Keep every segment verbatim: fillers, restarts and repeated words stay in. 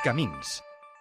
Camins.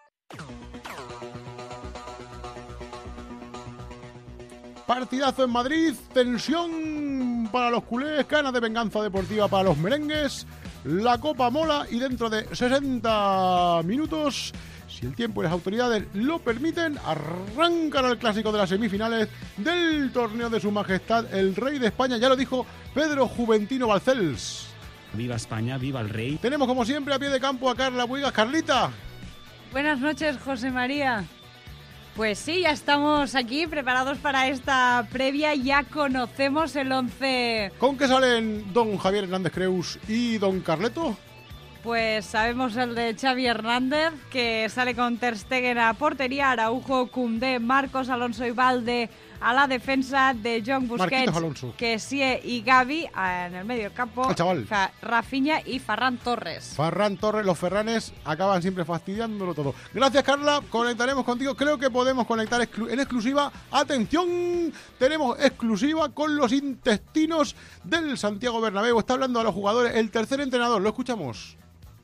Partidazo en Madrid, tensión para los culés, ganas de venganza deportiva para los merengues. La copa mola y dentro de sesenta minutos, si el tiempo y las autoridades lo permiten, arrancan el clásico de las semifinales del torneo de Su Majestad el Rey de España. Ya lo dijo Pedro Juventino Balcells. Viva España, viva el rey. Tenemos como siempre a pie de campo a Carla Buigas. Carlita. Buenas noches, José María. Pues sí, ya estamos aquí preparados para esta previa. Ya conocemos el once. ¿Con qué salen don Javier Hernández Creus y don Carleto? Pues sabemos el de Xavi Hernández, que sale con Ter Stegen a portería, Araujo, Koundé, Marcos Alonso y Valde a la defensa, de Jong, Busquets, Kessie y Gavi en el medio del campo, Rafinha y Ferran Torres. Ferran Torres, los ferranes acaban siempre fastidiándolo todo. Gracias, Carla, conectaremos contigo. Creo que podemos conectar exclu- en exclusiva. Atención, tenemos exclusiva con los intestinos del Santiago Bernabéu. Está hablando a los jugadores el tercer entrenador, lo escuchamos.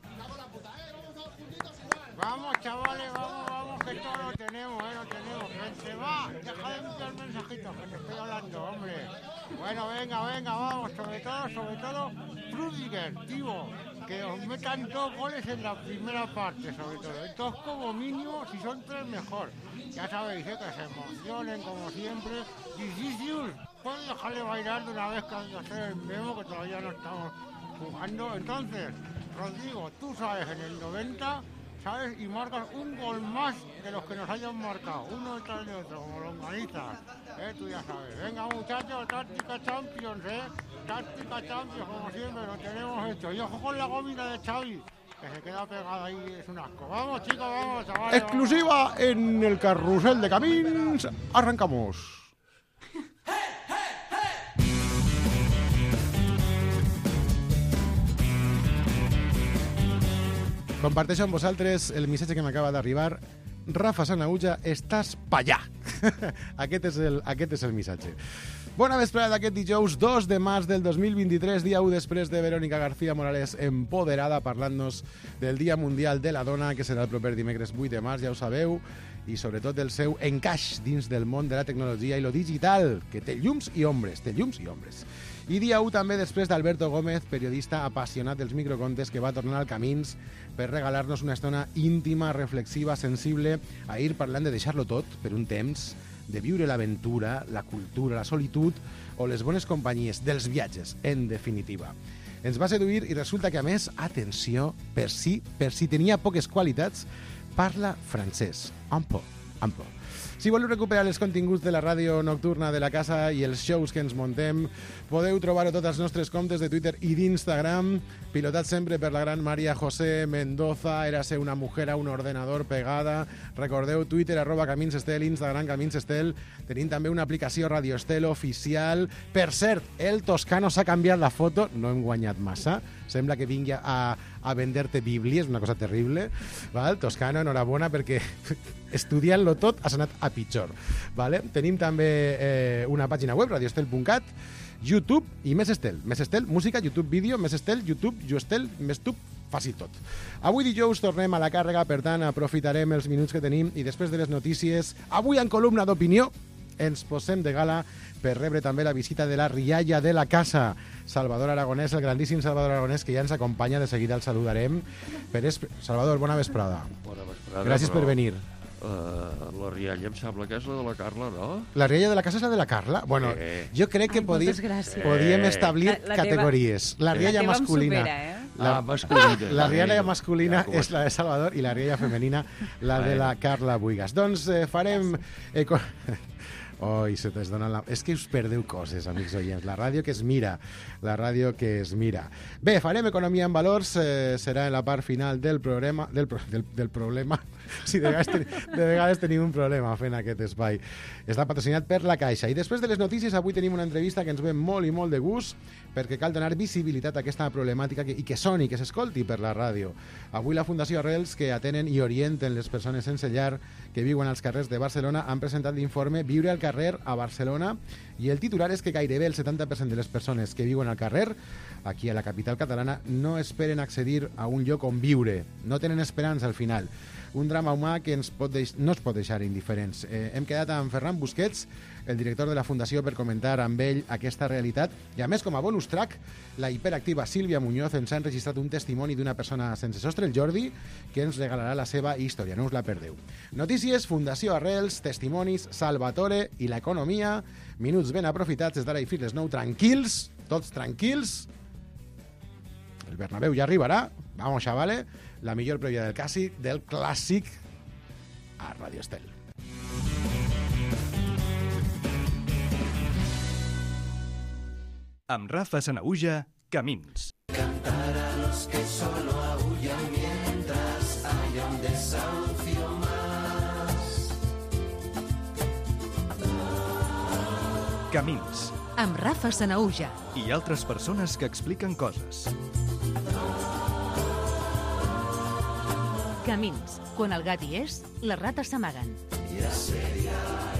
Vamos, chavales, vamos, vamos, que todo lo tenemos, eh, lo tenemos. Benzema, deja de enviar mensajitos, que te estoy hablando, hombre. Bueno, venga, venga, vamos, sobre todo, sobre todo, Rudiger, tío, que os metan dos goles en la primera parte, sobre todo. Dos como mínimo, si son tres, mejor. Ya sabéis, eh, que se emocionen, como siempre. Difícil, pueden dejarle bailar de una vez que han de hacer el memo, que todavía no estamos jugando. Entonces, Rodrigo, tú sabes, en el noventa... ¿sabes? Y marcas un gol más de los que nos hayan marcado, uno detrás de otro, como longanitas, ¿eh? Tú ya sabes. Venga, muchachos, táctica Champions, ¿eh? Táctica Champions, como siempre, lo tenemos hecho. Y ojo con la gómina de Xavi, que se queda pegada ahí, es un asco. Vamos, chicos, vamos, chavales. Exclusiva vamos. En el carrusel de Camins. Arrancamos. Comparteixo amb vosaltres el missatge que m'acaba d'arribar. Rafa Sanauja, estàs pa allà. aquest, és el, aquest és el missatge. Bona vesprada d'aquest dijous dos de març del dos mil vint-i-tres, dia u després de Verónica García Morales empoderada, parlant-nos del Dia Mundial de la Dona, que serà el proper dimecres vuit de març, ja ho sabeu, i sobretot del seu encaix dins del món de la tecnologia i lo digital, que té llums i ombres, té llums i ombres. I dia u també després d'Alberto Gómez, periodista apassionat dels microcontes, que va tornar al Camins per regalar-nos una estona íntima, reflexiva, sensible, a ir parlant de deixar-lo tot per un temps, de viure l'aventura, la cultura, la solitud o les bones companyies dels viatges, en definitiva. Ens va seduir i resulta que, a més, atenció, per si, per si tenia poques qualitats, parla francès. Un peu, un peu. Si voleu recuperar els continguts de la ràdio nocturna de la casa i els shows que ens montem, podeu trobar-ho tots als nostres comptes de Twitter i d'Instagram, pilotats sempre per la gran María José Mendoza, érase una mujer a un ordenador pegada. Recordeu, Twitter, arroba Camins Estel, Instagram, Camins Estel. Tenim també una aplicació Radio Estel oficial. Per cert, el Toscano s'ha canviat la foto, no hem guanyat massa. Sembla que vingui a, a vender-te bíblies, una cosa terrible. Val? Toscano, enhorabona, perquè estudiant-lo tot has anat a pitjor. Vale? Tenim també eh, una pàgina web, radioestel punt cat, YouTube i Més Estel. Més Estel, música, YouTube, vídeo, Més Estel, YouTube, Joestel, Més Tub, faci tot. Avui dijous tornem a la càrrega, per tant, aprofitarem els minuts que tenim i després de les notícies, avui en columna d'opinió, ens posem de gala per rebre també la visita de la rialla de la casa, Salvador Aragonès, el grandíssim Salvador Aragonès, que ja ens acompanya, de seguida el saludarem. Per es... Salvador, bona vesprada. Bona vesprada. Gràcies però, per venir. Uh, la rialla em sembla que és la de la Carla, no? La rialla de la casa és la de la Carla? Bueno, eh. jo crec que Ai, podíem, podíem establir la, la categories. La rialla la masculina. Supera, eh? La, ah, masculina. La rialla masculina ja, és la de Salvador i la rialla femenina la de la Carla Buigas. Doncs eh, farem... Eh, Oi, se t'es dona la... És que us perdeu coses, amics oients. La ràdio que es mira, la ràdio que es mira. Bé, farem Economia en Valors, eh, serà en la part final del programa... Del, del, del problema... Sí, de vegades, ten, de vegades tenim un problema fent aquest espai. Està patrocinat per la Caixa. I després de les notícies, avui tenim una entrevista que ens ve molt i molt de gust, perquè cal donar visibilitat a aquesta problemàtica que, i que soni, que s'escolti per la ràdio. Avui la Fundació Arrels, que atenen i orienten les persones sense llar que viuen als carrers de Barcelona, han presentat l'informe Viure al carrer carrer a Barcelona i el titular és que gairebé el setanta per cent de les persones que viuen al carrer, aquí a la capital catalana, no esperen accedir a un lloc on viure. No tenen esperança al final. Un drama humà que ens pot deix... no es pot deixar indiferents. Eh, hem quedat amb Ferran Busquets, el director de la Fundació, per comentar amb ell aquesta realitat. I a més, com a bonus track, la hiperactiva Sílvia Muñoz ens ha enregistrat un testimoni d'una persona sense sostre, el Jordi, que ens regalarà la seva història. No us la perdeu. Notícies, Fundació Arrels, testimonis, Salvatore i l'economia. Minuts ben aprofitats des d'ara i fins les nou. Tranquils, tots tranquils. El Bernabéu ja arribarà. Vamos, chavales. La millor prèvia del clàssic, del clàssic a Radio Estel. Amb Rafa Sanahuja, Camins. Cantar a los que solo aullan mientras haya un desahucio más. Camins. Amb Rafa Sanahuja. I altres persones que expliquen coses. Camins. Quan el gat hi és, les rates s'amaguen. Ya sería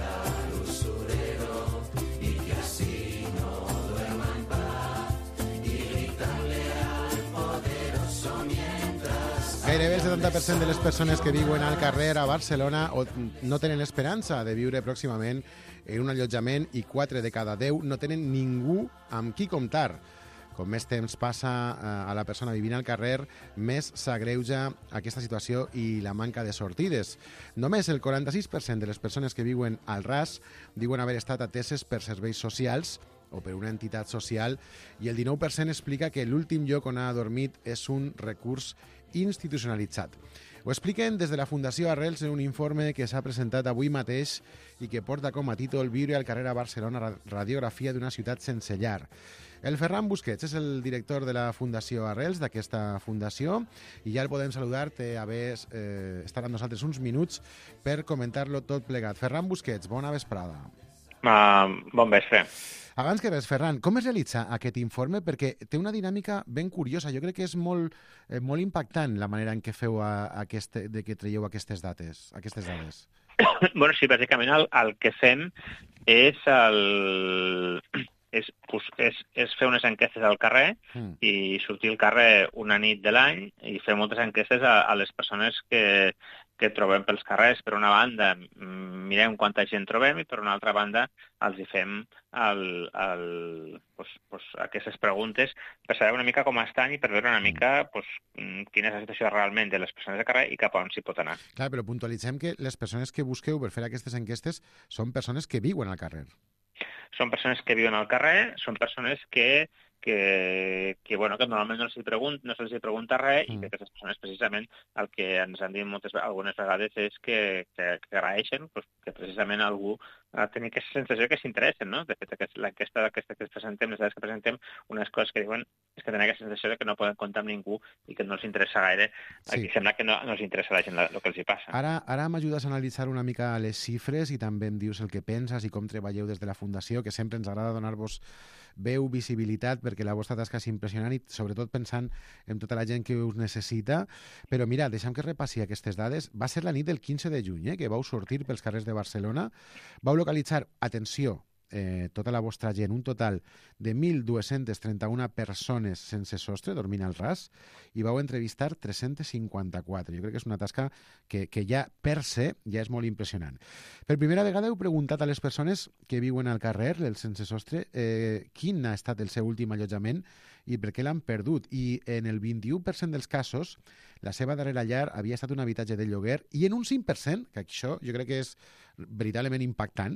usurero y que así no duerma en paz y gritarle al poderoso mientras... Gairebé el setanta per cent de les persones que viuen al carrer a Barcelona o no tenen esperança de viure pròximament en un allotjament i quatre de cada deu no tenen ningú amb qui comptar. Com més temps passa a la persona vivint al carrer, més s'agreuja aquesta situació i la manca de sortides. Només el quaranta-sis per cent de les persones que viuen al ras diuen haver estat ateses per serveis socials o per una entitat social i el dinou per cent explica que l'últim lloc on ha dormit és un recurs institucionalitzat. Ho expliquen des de la Fundació Arrels en un informe que s'ha presentat avui mateix i que porta com a títol Viure al carrer a Barcelona, radiografia d'una ciutat sense llar. El Ferran Busquets és el director de la Fundació Arrels, d'aquesta fundació, i ja el podem saludar, té a haver eh, estar amb nosaltres uns minuts per comentar-lo tot plegat. Ferran Busquets, bona vesprada. Uh, bon vespre. Abans que res, Ferran, com es realitza aquest informe? Perquè té una dinàmica ben curiosa. Jo crec que és molt, eh, molt impactant la manera en què feu a, a aquest, de que traieu aquestes dates, aquestes dades. Bueno, sí, bàsicament el, el que fem és el... És, és, és fer unes enquestes al carrer mm. i sortir al carrer una nit de l'any i fer moltes enquestes a, a les persones que, que trobem pels carrers. Per una banda, mirem quanta gent trobem i per una altra banda els hi fem el, el, pues, pues, aquestes preguntes per saber una mica com estan i per veure una mica pues, quina és la situació realment de les persones de carrer i cap a on s'hi pot anar. Clar, però puntualitzem que les persones que busqueu per fer aquestes enquestes són persones que viuen al carrer. Són persones que viuen al carrer, són persones que, que, que, bueno, que normalment no se'ls pregunta, no se'ls pregunta res mm. i que aquestes persones precisament el que ens han dit moltes, algunes vegades és que, que, que agraeixen pues, que precisament algú ha tenir aquesta sensació que s'interessen, no? De fet, l'enquesta aquesta que presentem, les dades que presentem, unes coses que diuen és que tenen aquesta sensació de que no poden comptar amb ningú i que no els interessa gaire. Sí. Aquí sembla que no, no els interessa a la gent el que els hi passa. Ara, ara m'ajudes a analitzar una mica les xifres i també em dius el que penses i com treballeu des de la Fundació, que sempre ens agrada donar-vos veu, visibilitat, perquè la vostra tasca és impressionant i sobretot pensant en tota la gent que us necessita. Però mira, deixem que repassi aquestes dades. Va ser la nit del quinze de juny, eh, que vau sortir pels carrers de Barcelona. Vau localitzar, atenció, eh, tota la vostra gent, un total de mil dos-cents trenta-una persones sense sostre, dormint al ras, i vau entrevistar tres-cents cinquanta-quatre. Jo crec que és una tasca que, que ja per se ja és molt impressionant. Per primera vegada heu preguntat a les persones que viuen al carrer, els sense sostre, eh, quin ha estat el seu últim allotjament i per què l'han perdut. I en el vint-i-u per cent dels casos, la seva darrera llar havia estat un habitatge de lloguer i en un cinc per cent, que això jo crec que és veritablement impactant,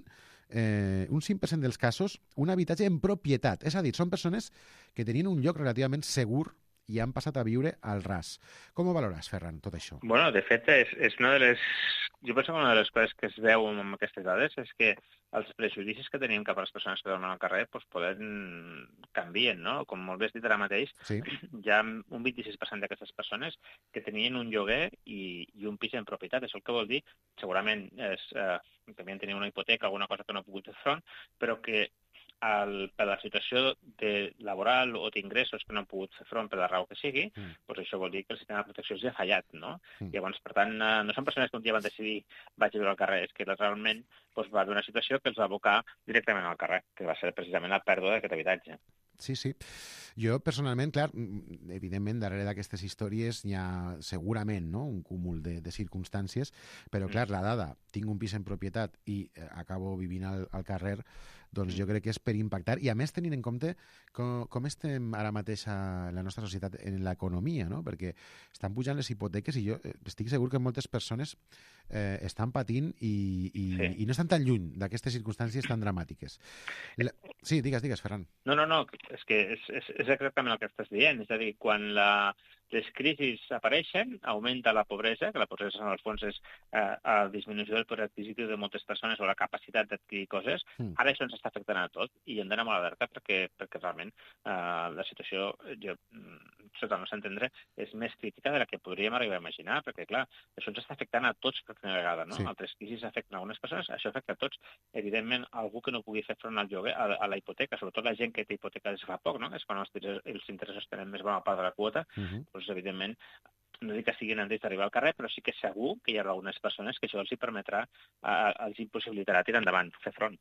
eh, un cinc per cent dels casos, un habitatge en propietat. És a dir, són persones que tenien un lloc relativament segur i han passat a viure al ras. Com ho valores, Ferran, tot això? Bueno, de fet, és, és una de les... Jo penso que una de les coses que es veu amb aquestes dades és que els prejudicis que tenim cap a les persones que dormen al carrer pues, poden canvien, no? Com molt bé has dit ara mateix, sí. Hi ha un vint-i-sis per cent d'aquestes persones que tenien un lloguer i, i un pis en propietat. Això el que vol dir, segurament, és, eh, que havien tenir una hipoteca, alguna cosa que no ha pogut fer front, però que el, per la situació de laboral o d'ingressos que no han pogut fer front per la raó que sigui, mm. doncs això vol dir que el sistema de protecció els ha fallat, no? Mm. Llavors, per tant, no són persones que un dia van decidir vaig a viure al carrer, és que realment doncs, va haver una situació que els va abocar directament al carrer, que va ser precisament la pèrdua d'aquest habitatge. Sí, sí. Jo, personalment, clar, evidentment, darrere d'aquestes històries hi ha segurament no? un cúmul de, de circumstàncies, però, clar, la dada, tinc un pis en propietat i eh, acabo vivint al, al carrer, doncs jo crec que és per impactar, i a més tenint en compte com, com estem ara mateix a la nostra societat en l'economia, no? Perquè estan pujant les hipoteques i jo estic segur que moltes persones eh, estan patint i, i, sí. i no estan tan lluny d'aquestes circumstàncies tan dramàtiques. La... Sí, digues, digues, Ferran. No, no, no, és que és, és, és exactament el que estàs dient, és a dir, quan la... les crisis apareixen, augmenta la pobresa, que la pobresa en el fons és eh, la disminució del poder adquisitiu de moltes persones o la capacitat d'adquirir coses, mm. ara això ens està afectant a tot i hem d'anar molt alerta perquè, perquè realment eh, la situació, jo, sota el nostre entendre, és més crítica de la que podríem arribar a imaginar, perquè clar, això ens està afectant a tots per primera vegada, no? Sí. Altres crisis afecten a algunes persones, això afecta a tots. Evidentment, algú que no pugui fer front al lloguer, a, a la hipoteca, sobretot la gent que té hipoteca des de fa poc, no? És quan els, els interessos tenen més bona part de la quota, mm-hmm. doncs evidentment, no dic que siguin antes d'arribar al carrer, però sí que segur que hi haurà algunes persones que això els hi permetrà, eh, els impossibilitarà tirar endavant, fer front.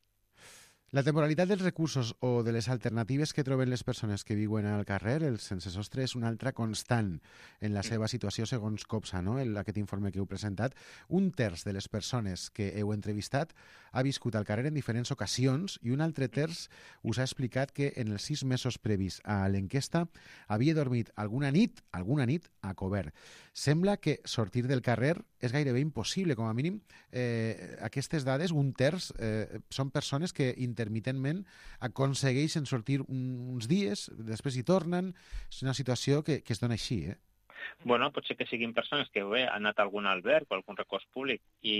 La temporalitat dels recursos o de les alternatives que troben les persones que viuen al carrer, el sense sostre, és una altra constant en la seva situació segons COPSA, no? En aquest informe que heu presentat. Un terç de les persones que heu entrevistat ha viscut al carrer en diferents ocasions i un altre terç us ha explicat que en els sis mesos previs a l'enquesta havia dormit alguna nit, alguna nit a cobert. Sembla que sortir del carrer és gairebé impossible, com a mínim. Eh, aquestes dades, un terç, eh, són persones que intermitentment aconsegueixen sortir uns dies, després hi tornen. És una situació que, que es dona així, eh? Bueno, pot ser que siguin persones que bé, han anat a algun alberg o a algun recurs públic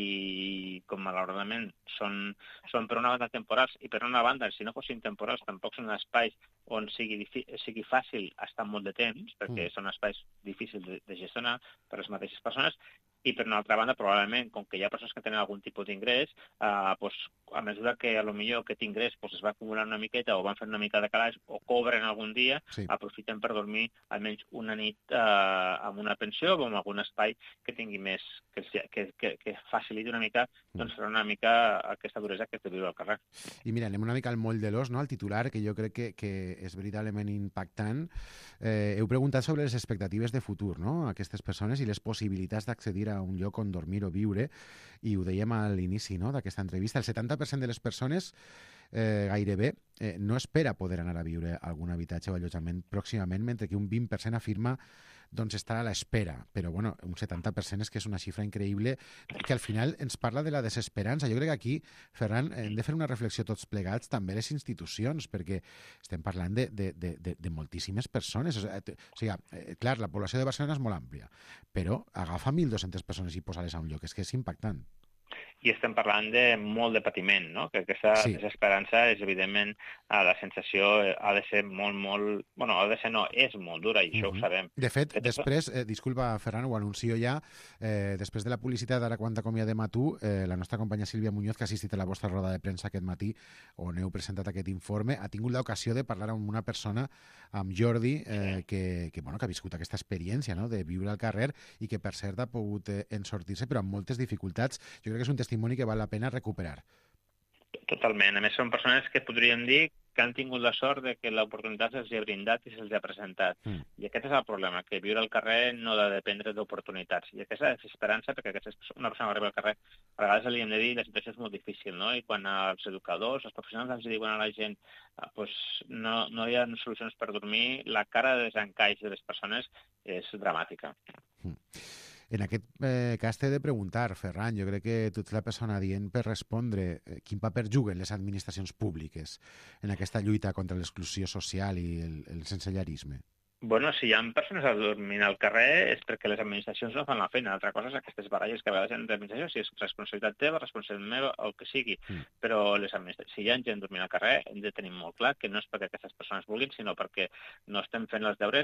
i com malauradament són, són per una banda temporals i per una banda, si no fossin temporals, tampoc són espais on sigui, sigui fàcil estar molt de temps, perquè mm. són espais difícils de, de gestionar per les mateixes persones, i per una altra banda, probablement, com que hi ha persones que tenen algun tipus d'ingrés, eh, pues, a mesura que a lo millor aquest ingrés pues, es va acumulant una miqueta o van fent una mica de calaix o cobren algun dia, sí. aprofiten per dormir almenys una nit eh, amb una pensió o en algun espai que tingui més, que, que, que, que faciliti una mica, doncs fer una mica aquesta duresa que té viure al carrer. I mira, anem una mica al moll de l'os, no? Al titular, que jo crec que, que és veritablement impactant. Eh, heu preguntat sobre les expectatives de futur, no? Aquestes persones i les possibilitats d'accedir a un lloc on dormir o viure, i ho dèiem a l'inici, no?, d'aquesta entrevista. El setanta per cent de les persones eh, gairebé eh, no espera poder anar a viure a algun habitatge o allotjament pròximament, mentre que un vint per cent afirma doncs estar a l'espera. Però, bueno, un setanta per cent és que és una xifra increïble que al final ens parla de la desesperança. Jo crec que aquí, Ferran, hem de fer una reflexió tots plegats, també les institucions, perquè estem parlant de, de, de, de, de moltíssimes persones. O sigui, o sigui, eh, clar, la població de Barcelona és molt àmplia, però agafa mil dues-centes persones i posa-les a un lloc. És que és impactant. I estem parlant de molt de patiment, no? Que aquesta sí. desesperança és, evidentment, la sensació ha de ser molt, molt... Bueno, ha de ser no, és molt dura, i això mm-hmm. ho sabem. De fet, de després, eh, disculpa, Ferran, ho anuncio ja, eh, després de la publicitat, ara quan t'acomiadem a tu, eh, la nostra companya Sílvia Muñoz, que ha assistit a la vostra roda de premsa aquest matí, on heu presentat aquest informe, ha tingut l'ocasió de parlar amb una persona, amb Jordi, eh, sí. que, que, bueno, que ha viscut aquesta experiència, no?, de viure al carrer i que, per cert, ha pogut eh, en sortir-se, però amb moltes dificultats. Jo crec que és un testimoni que val la pena recuperar. Totalment. A més, són persones que podríem dir que han tingut la sort de que l'oportunitat se'ls ha brindat i se'ls ha presentat. Mm. I aquest és el problema, que viure al carrer no ha de dependre d'oportunitats. I aquesta desesperança, perquè aquesta una persona que arriba al carrer, a vegades li hem de dir la situació és molt difícil, no? I quan els educadors, els professionals ens diuen a la gent pues, no, no hi ha solucions per dormir, la cara de desencaix de les persones és dramàtica. Mm. En aquest eh, cas t'he de preguntar, Ferran, jo crec que tu ets la persona dient per respondre eh, quin paper juguen les administracions públiques en aquesta lluita contra l'exclusió social i el, el sensellarisme. Bueno, si hi ha persones a dormir al carrer és perquè les administracions no fan la feina. Altra cosa és aquestes baralles que a vegades entre administracions, si és responsabilitat teva, responsabilitat meva, o el que sigui. Mm. Però les administracions, si hi ha gent dormint al carrer, hem de tenir molt clar que no és perquè aquestes persones vulguin, sinó perquè no estem fent els deures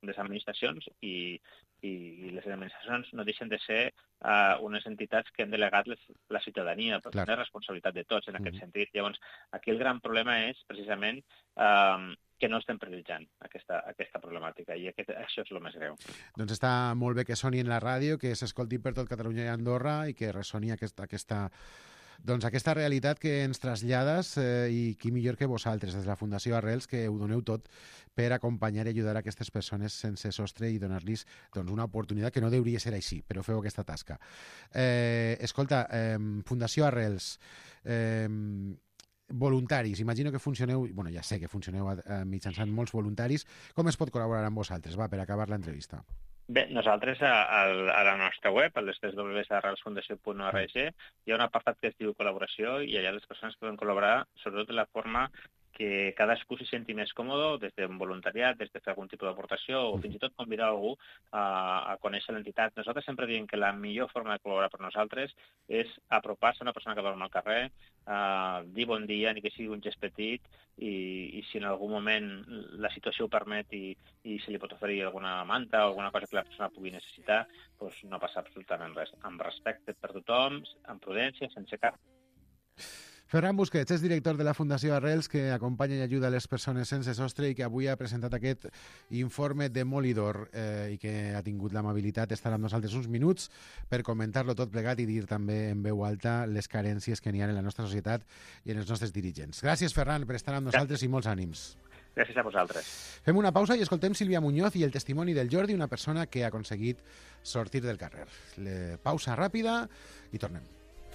les administracions i, i les administracions no deixen de ser uh, unes entitats que han delegat les, la ciutadania, però és responsabilitat de tots en aquest mm-hmm. sentit. Llavors, aquí el gran problema és precisament uh, que no estem prioritzant aquesta, aquesta problemàtica, i aquest, això és el més greu. Doncs està molt bé que soni en la ràdio, que s'escolti per tot Catalunya i Andorra i que ressoni aquesta, aquesta, doncs aquesta realitat que ens trasllades eh, i qui millor que vosaltres, des de la Fundació Arrels, que ho doneu tot per acompanyar i ajudar a aquestes persones sense sostre i donar-los doncs, una oportunitat que no hauria ser així, però feu aquesta tasca. Eh, escolta, eh, Fundació Arrels, eh, voluntaris, imagino que funcioneu, bueno, ja sé que funcioneu eh, mitjançant molts voluntaris. Com es pot col·laborar amb vosaltres? Va, per acabar l'entrevista. Bé, nosaltres a, a, a la nostra web, a les tres w punt arrelsfundació punt org, hi ha un apartat que es diu col·laboració i allà les persones poden col·laborar sobretot de la forma que cadascú s'hi senti més còmode, des d'un voluntariat, des de fer algun tipus d'aportació o fins i tot convidar algú a, a conèixer l'entitat. Nosaltres sempre diem que la millor forma de col·laborar per nosaltres és apropar-se a una persona que dorm al carrer, uh, dir bon dia, ni que sigui un gest petit, i, i si en algun moment la situació ho permet i, i se li pot oferir alguna manta o alguna cosa que la persona pugui necessitar, doncs no passa absolutament res. Amb respecte per tothom, amb prudència, sense cap. Ferran Busquets és director de la Fundació Arrels, que acompanya i ajuda les persones sense sostre i que avui ha presentat aquest informe demolidor eh, i que ha tingut l'amabilitat d'estar amb nosaltres uns minuts per comentar-lo tot plegat i dir també en veu alta les carències que n'hi ha en la nostra societat i en els nostres dirigents. Gràcies, Ferran, per estar amb nosaltres i molts ànims. Gràcies a vosaltres. Fem una pausa i escoltem Sílvia Muñoz i el testimoni del Jordi, una persona que ha aconseguit sortir del carrer. Le... Pausa ràpida i tornem.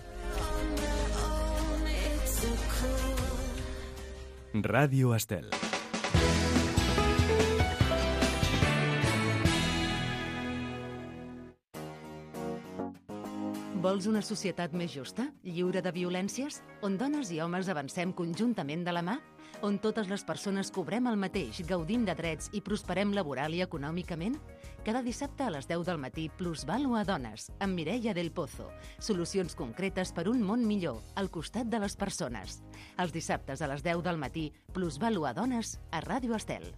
Ràdio Estel. Vols una societat més justa, lliure de violències, on dones i homes avancem conjuntament de la mà? On totes les persones cobrem el mateix, gaudim de drets i prosperem laboral i econòmicament? Cada dissabte a les deu del matí, Plusvalua Dones, amb Mireia del Pozo. Solucions concretes per un món millor, al costat de les persones. Els dissabtes a les deu del matí, Plusvalua Dones, a Ràdio Estel.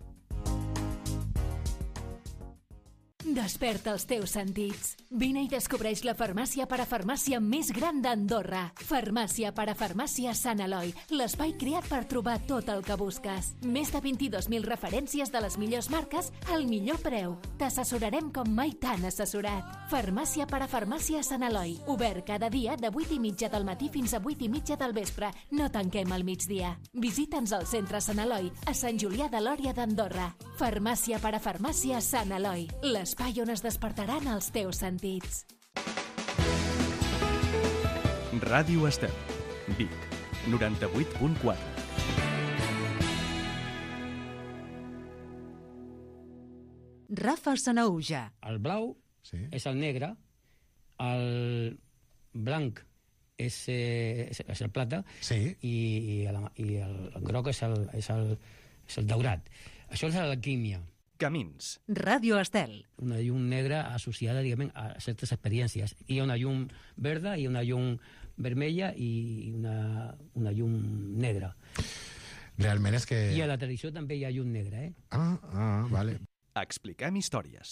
Desperta els teus sentits. Vine i descobreix la farmàcia parafarmàcia més gran d'Andorra. Farmàcia parafarmàcia Sant Eloi, l'espai creat per trobar tot el que busques. Més de vint-i-dos mil referències de les millors marques al millor preu. T'assessorarem com mai t'han assessorat. Farmàcia parafarmàcia Sant Eloi, obert cada dia de vuit i mitja del matí fins a vuit i mitja del vespre. No tanquem al migdia. Visita'ns al centre Sant Eloi, a Sant Julià de Lòria d'Andorra. Farmàcia parafarmàcia Sant Eloi, l'espai on es despertaran els teus sentits. Ràdio Estel, Vic, noranta-vuit punt quatre. Rafa Sanaüja. El blau sí. és el negre, el blanc és, eh, és el plata sí. i, i, el, i el groc és el, és, el, és el daurat. Això és l'alquímia. Camins. Ràdio Estel. Una llum negra associada, diguem, a certes experiències. Hi ha una llum verda, hi ha una llum vermella i una, una llum negra. Realment és que... I a la tradició també hi ha llum negra, eh? Ah, ah, vale. Expliquem històries.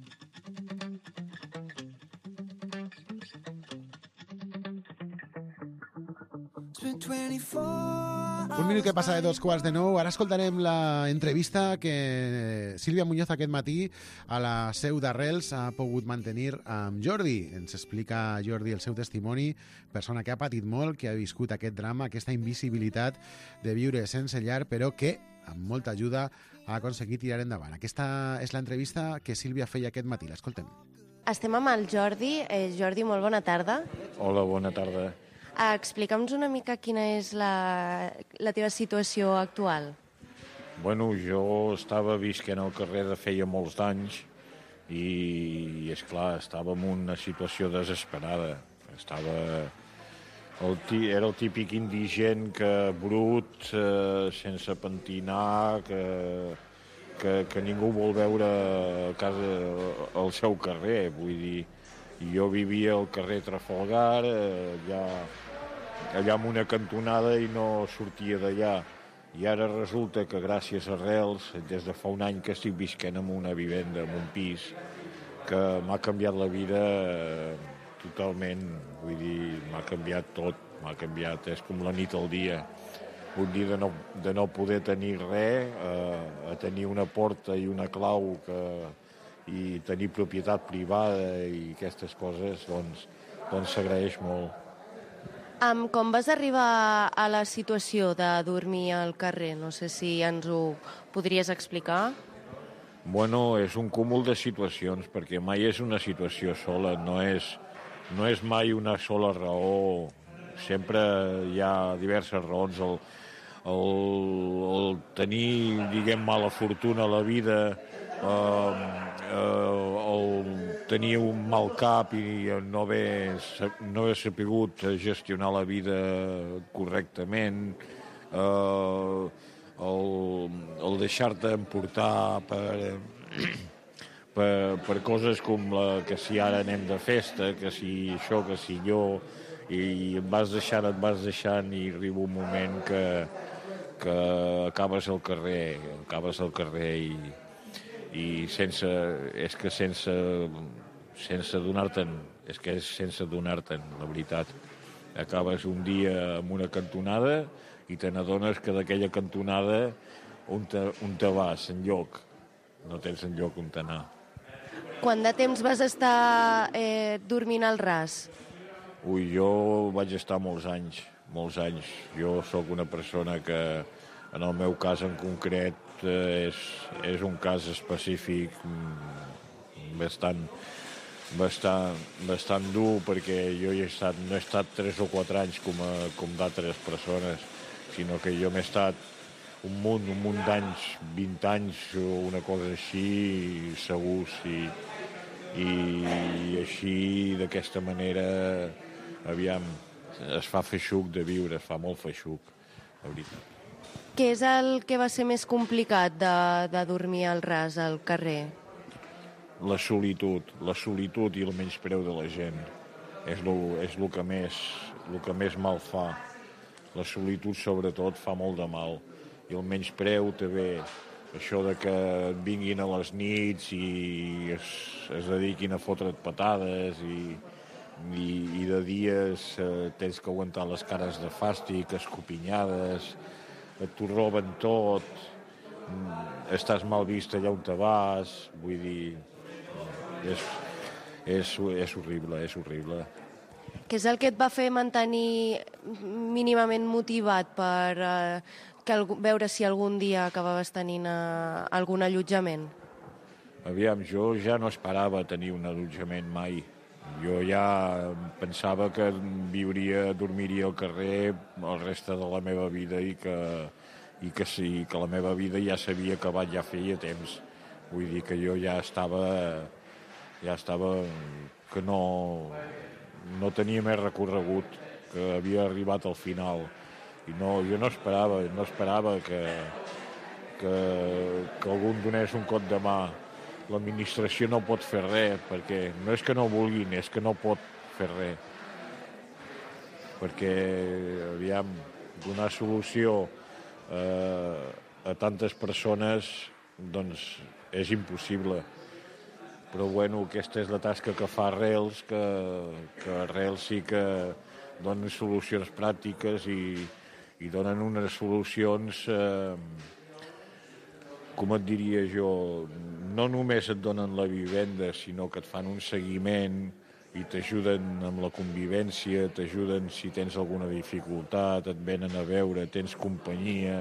Un minut que passa de dos quarts de nou. Ara escoltarem la entrevista que Sílvia Muñoz aquest matí a la seu d'Arrels ha pogut mantenir amb Jordi. Ens explica Jordi el seu testimoni, persona que ha patit molt, que ha viscut aquest drama, aquesta invisibilitat de viure sense llar, però que, amb molta ajuda, ha aconseguit tirar endavant. Aquesta és l'entrevista que Sílvia feia aquest matí. L'escoltem. Estem amb el Jordi. Eh, Jordi, molt bona tarda. Hola, bona tarda. Uh, Explica'ns una mica quina és la, la teva situació actual. Bueno, jo estava visquent al carrer de feia molts d'anys i, és clar, estava en una situació desesperada. Estava... El, era el típic indigent que brut, eh, sense pentinar, que, que, que ningú vol veure a casa, al seu carrer, vull dir... Jo vivia al carrer Trafalgar, eh, allà, allà en una cantonada i no sortia d'allà. I ara resulta que gràcies a Rels, des de fa un any que estic visquent en una vivenda, en un pis, que m'ha canviat la vida eh, totalment, vull dir, m'ha canviat tot, m'ha canviat, és com la nit al dia. Un dia de no, de no poder tenir res, eh, a tenir una porta i una clau que, i tenir propietat privada i aquestes coses, doncs, doncs s'agraeix molt. Um, com vas arribar a la situació de dormir al carrer? No sé si ens ho podries explicar. Bueno, és un cúmul de situacions, perquè mai és una situació sola, no és, no és mai una sola raó, sempre hi ha diverses raons. El, el, el tenir, diguem, mala fortuna a la vida, eh, eh, el tenir un mal cap i no haver, no haver sapigut gestionar la vida correctament, eh, el, el deixar-te emportar per, per, per coses com la, que si ara anem de festa, que si això, que si allò, i et vas deixant, et vas deixant i arriba un moment que, que acabes al carrer, acabes al carrer i, i sense, és que sense, sense donar-te'n, és que és sense donar-te'n, la veritat. Acabes un dia amb una cantonada i te n'adones que d'aquella cantonada on te, on te vas, enlloc. No tens enlloc on t'anar. Quant de temps vas estar eh, dormint al ras? Ui, jo vaig estar molts anys, molts anys. Jo sóc una persona que, en el meu cas en concret, és, és un cas específic bastant, bastant, bastant dur, perquè jo he estat, no he estat tres o quatre anys com, a, com d'altres persones, sinó que jo m'he estat un munt, un munt d'anys, vint anys o una cosa així, segurs, i, i, i així, d'aquesta manera, aviam, es fa feixuc de viure, es fa molt feixuc, la veritat. Què és el que va ser més complicat de, de dormir al ras, al carrer? La solitud, la solitud i el menyspreu de la gent. És lo, és lo que més, lo que més mal fa. La solitud, sobretot, fa molt de mal. I el menyspreu també, això de que et vinguin a les nits i es, es dediquin a fotre't patades i, i, i de dies eh, tens que aguantar les cares de fàstic, escopinyades, t'ho roben tot, estàs mal vist allà on te vas, vull dir, és, és, és horrible, és horrible. Què és el que et va fer mantenir mínimament motivat per eh, que, veure si algun dia acabaves tenint eh, algun allotjament? Aviam, jo ja no esperava tenir un allotjament mai. Jo ja pensava que viuria, dormiria al carrer el reste de la meva vida i que, i que sí, que la meva vida ja s'havia acabat, ja feia temps. Vull dir que jo ja estava, ja estava que no, no tenia més recorregut, que havia arribat al final. I no, jo no esperava, no esperava que, que, que algú em donés un cop de mà. L'administració no pot fer res, perquè no és que no vulguin, és que no pot fer res. Perquè, aviam, donar solució eh, a tantes persones, doncs, és impossible. Però, bueno, aquesta és la tasca que fa Rels, que, que Rels sí que donen solucions pràctiques i, i donen unes solucions... Eh, com et diria jo, no només et donen la vivenda, sinó que et fan un seguiment i t'ajuden amb la convivència, t'ajuden si tens alguna dificultat, et venen a veure, tens companyia,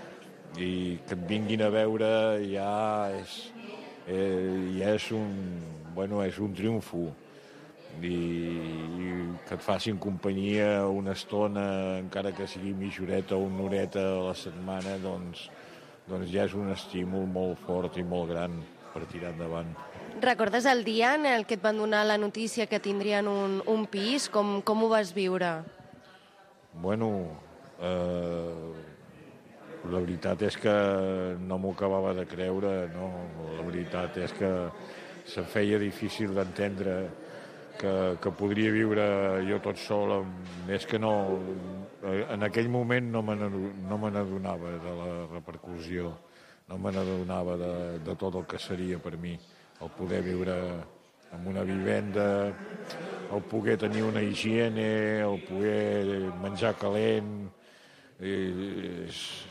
i que et vinguin a veure ja és, eh, ja és un, bueno, és un triomfo. I, i que et facin companyia una estona, encara que sigui mitjoreta o una horeta a la setmana, doncs, doncs ja és un estímul molt fort i molt gran per tirar endavant. Recordes el dia en el que et van donar la notícia que tindrien un, un pis? Com, com ho vas viure? Bueno, eh, la veritat és que no m'ho acabava de creure, no? La veritat és que se'm feia difícil d'entendre que, que podria viure jo tot sol. És que no, en aquell moment no me no me n'adonava de la repercussió, no me n'adonava de, de tot el que seria per mi el poder viure en una vivenda, el poder tenir una higiene, el poder menjar calent, eh,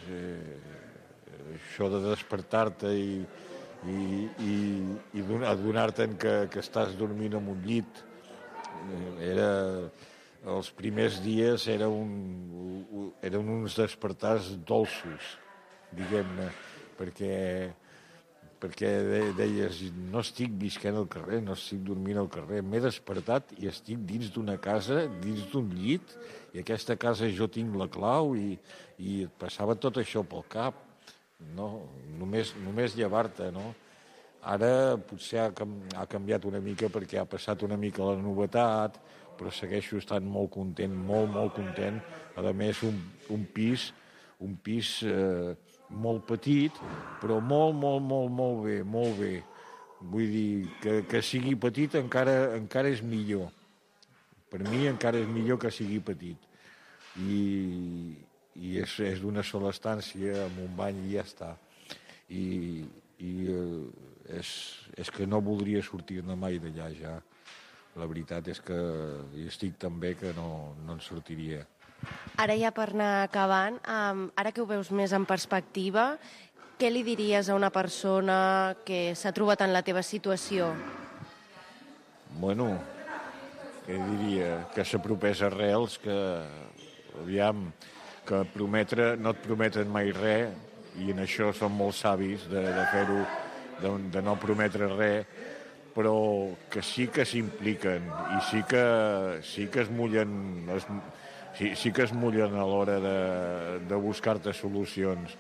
eh, això de despertar-te i, i, i, i adonar-te'n que, que estàs dormint en un llit. Era, els primers dies era un, eren uns despertars dolços, diguem-ne, perquè perquè deies, no estic visquent al carrer, no estic dormint al carrer, m'he despertat i estic dins d'una casa, dins d'un llit, i aquesta casa jo tinc la clau, i, i et passava tot això pel cap, no? Només, només llevar-te, no? Ara potser ha, ha canviat una mica perquè ha passat una mica la novetat, però segueixo estant molt content, molt, molt content. A més, un, un pis, un pis... Eh, molt petit, però molt, molt, molt, molt bé, molt bé. Vull dir, que, que sigui petit encara, encara és millor. Per mi encara és millor que sigui petit. I, i és, és d'una sola estància, amb un bany i ja està. I, i és, és que no voldria sortir-ne mai d'allà ja. La veritat és que hi estic tan bé que no, no en sortiria. Ara ja per anar acabant, um, ara que ho veus més en perspectiva, què li diries a una persona que s'ha trobat en la teva situació? Bueno, què diria? Que s'apropés a Arrels, que, aviam, que prometre, no et prometen mai res, i en això són molt savis de, de fer-ho, de, de no prometre res, però que sí que s'impliquen, i sí que, sí que es mullen... Es, Sí, sí que es mullen a l'hora de, de buscar-te solucions.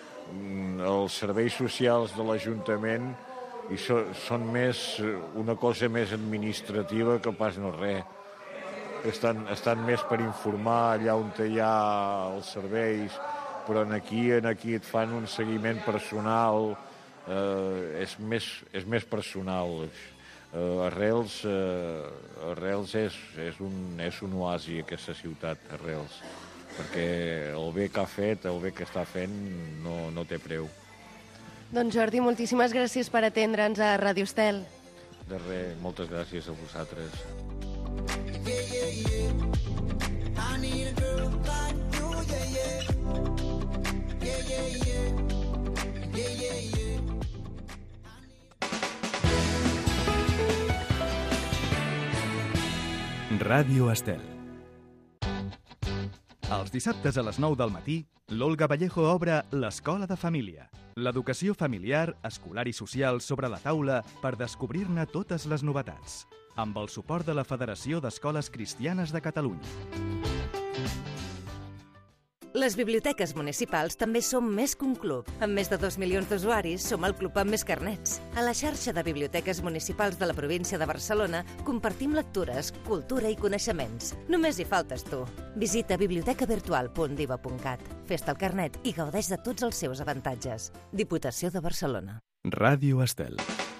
Els serveis socials de l'Ajuntament i so, són més una cosa més administrativa que pas no res. Estan, estan més per informar allà on hi ha els serveis, però aquí, aquí et fan un seguiment personal, eh, és, més, és més personal. Uh, Arrels, uh, Arrels és, és, un, és un oasi, aquesta ciutat, Arrels, perquè el bé que ha fet, el bé que està fent, no, no té preu. Doncs Jordi, moltíssimes gràcies per atendre'ns a Ràdio Estel. De res, moltes gràcies a vosaltres. Yeah, yeah, yeah. I need a girl like you, yeah, yeah. Yeah, yeah, yeah. Yeah, yeah, yeah. Ràdio Estel. Els dissabtes a les nou del matí, l'Olga Vallejo obre l'Escola de Família. L'educació familiar, escolar i social sobre la taula per descobrir-ne totes les novetats. Amb el suport de la Federació d'Escoles Cristianes de Catalunya. Les biblioteques municipals també som més que un club. Amb més de dos milions d'usuaris, som el club amb més carnets. A la xarxa de biblioteques municipals de la província de Barcelona compartim lectures, cultura i coneixements. Només hi faltes tu. Visita biblioteca virtual punt diva punt cat. Fes-te el carnet i gaudeix de tots els seus avantatges. Diputació de Barcelona. Ràdio Estel.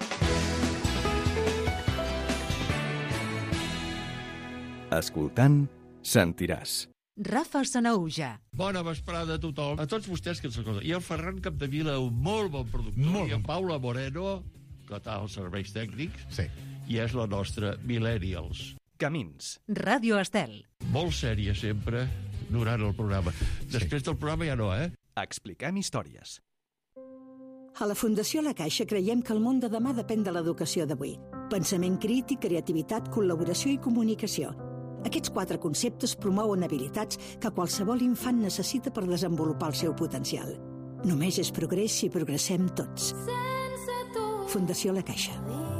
Escoltant, sentiràs. Rafa Sanaüja. Bona vesprada a tothom, a tots vostès que ens escolten. I el Ferran Capdevila, un molt bon productor, molt i en Paula Moreno, que està als serveis tècnics, sí. I és la nostra Millennials. Camins. Ràdio Estel. Molt sèria sempre durant el programa. Després sí. Del programa ja no, eh? Expliquem històries. A la Fundació La Caixa creiem que el món de demà depèn de l'educació d'avui. Pensament crític, creativitat, col·laboració i comunicació. Aquests quatre conceptes promouen habilitats que qualsevol infant necessita per desenvolupar el seu potencial. Només és progrés si progressem tots. Fundació La Caixa.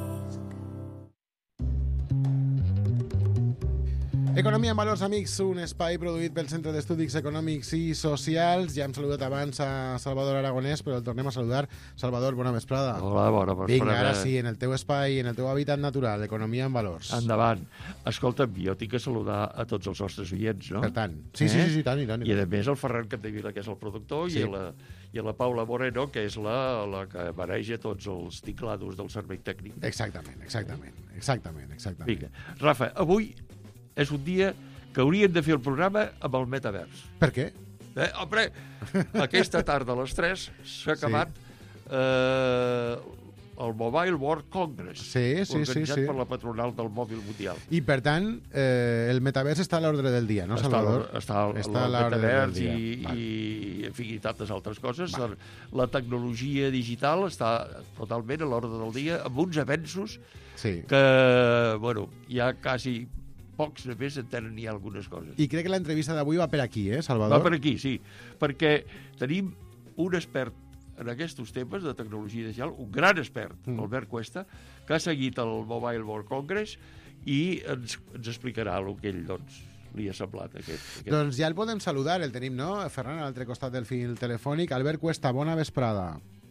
Economia en Valors, amics, un espai produït pel Centre d'Estudis Econòmics i Socials. Ja hem saludat abans a Salvador Aragonès, però el tornem a saludar. Salvador, bona vesprada. Hola, bona vesprada. Vinga, ara sí, en el teu espai, en el teu hàbitat natural, Economia en Valors. Endavant. Escolta'm, jo tinc que saludar a tots els nostres oients, no? Per tant, sí, eh? sí, sí, sí, tant i tant. I a més el Ferran Capdevila, que és el productor, sí. i, la, i la Paula Moreno, que és la, la que maneja tots els teclados del servei tècnic. Exactament, exactament, exactament, exactament. Vinga, Rafa, avui és un dia que haurien de fer el programa amb el metavers. Per què? Eh, home, aquesta tarda a les tres s'ha acabat sí. eh, el Mobile World Congress, sí, sí, organitzat sí, sí. per la patronal del mòbil mundial. I, per tant, eh, el metavers està a l'ordre del dia, no, Salvador? Està, està, està el metavers i, i, en fi, i tantes altres coses. La, la tecnologia digital està totalment a l'ordre del dia, amb uns avenços sí. que, bueno, hi ha quasi pocs només entenen ni algunes coses. I crec que l'entrevista d'avui va per aquí, eh, Salvador? Va per aquí, sí, perquè tenim un expert en aquests temes de tecnologia digital, un gran expert, mm. Albert Cuesta, que ha seguit el Mobile World Congress i ens, ens explicarà el que ell, doncs, li ha semblat. Aquest, aquest... Doncs ja el podem saludar, el tenim, no? Ferran, a l'altre costat del fil telefònic. Albert Cuesta, bona vesprada.